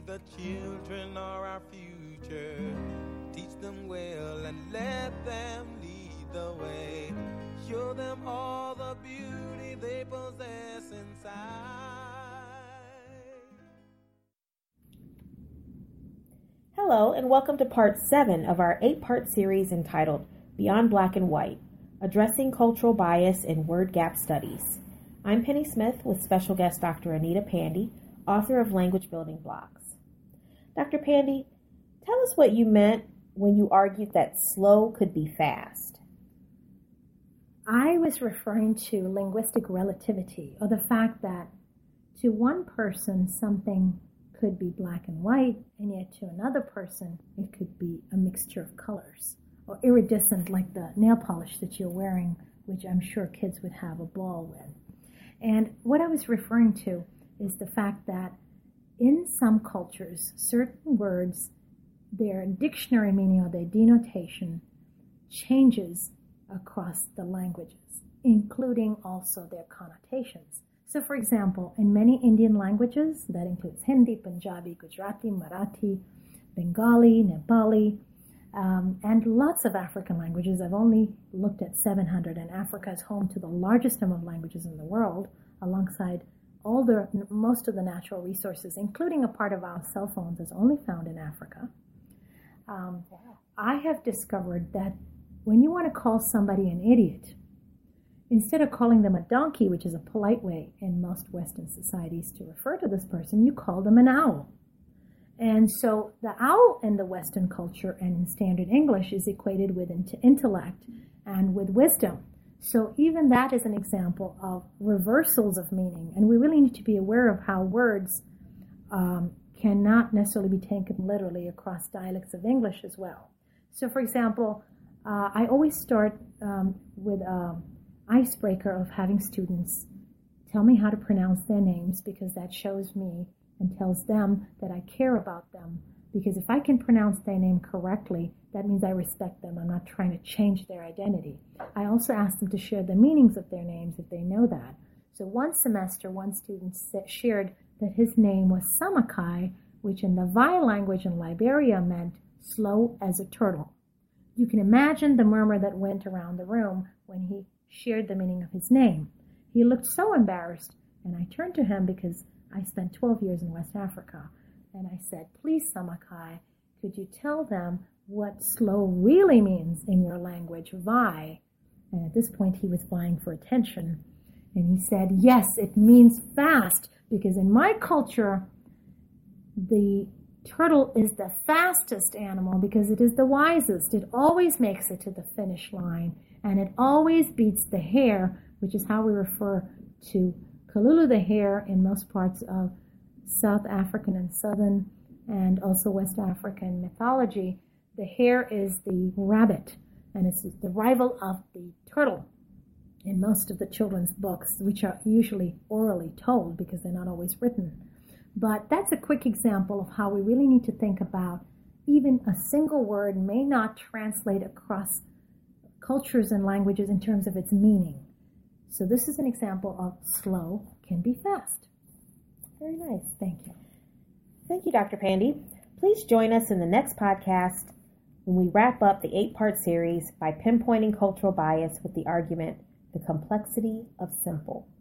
the children are our future. Teach them well and let them lead the way. Show them all the beauty they possess inside. Hello, and welcome to part 7 of our 8-part series entitled Beyond Black and White, Addressing Cultural Bias in Word Gap Studies. I'm Penny Smith with special guest Dr. Anita Pandy, author of Language Building Blocks. Dr. Pandy, tell us what you meant when you argued that slow could be fast. I was referring to linguistic relativity, or the fact that to one person something could be black and white, and yet to another person it could be a mixture of colors, or iridescent like the nail polish that you're wearing, which I'm sure kids would have a ball with. And what I was referring to is the fact that in some cultures, certain words, their dictionary meaning or their denotation changes across the languages, including also their connotations. So, for example, in many Indian languages, that includes Hindi, Punjabi, Gujarati, Marathi, Bengali, Nepali, and lots of African languages. I've only looked at 700, and Africa is home to the largest number of languages in the world, alongside most of the natural resources, including a part of our cell phones that's only found in Africa. I have discovered that when you want to call somebody an idiot, instead of calling them a donkey, which is a polite way in most Western societies to refer to this person, you call them an owl. And so the owl in the Western culture and in standard English is equated with intellect and with wisdom. So even that is an example of reversals of meaning. And we really need to be aware of how words cannot necessarily be taken literally across dialects of English as well. So for example, I always start with an icebreaker of having students tell me how to pronounce their names, because that shows me and tells them that I care about them. Because if I can pronounce their name correctly, that means I respect them. I'm not trying to change their identity. I also ask them to share the meanings of their names if they know that. So one semester, one student shared that his name was Samakai, which in the Vai language in Liberia meant slow as a turtle. You can imagine the murmur that went around the room when he shared the meaning of his name. He looked so embarrassed, and I turned to him because I spent 12 years in West Africa, and I said, please, Samakai, could you tell them what slow really means in your language, Vai? And at this point, he was vying for attention. And he said, yes, it means fast, because in my culture, the turtle is the fastest animal because it is the wisest. It always makes it to the finish line, and it always beats the hare, which is how we refer to Kalulu the hare in most parts of South African and Southern and also West African mythology. The hare is the rabbit, and it's the rival of the turtle in most of the children's books, which are usually orally told because they're not always written. But that's a quick example of how we really need to think about even a single word may not translate across cultures and languages in terms of its meaning. So this is an example of slow can be fast. Very nice. Thank you. Thank you, Dr. Pandy. Please join us in the next podcast when we wrap up the 8-part series by pinpointing cultural bias with the argument, The Complexity of Simple.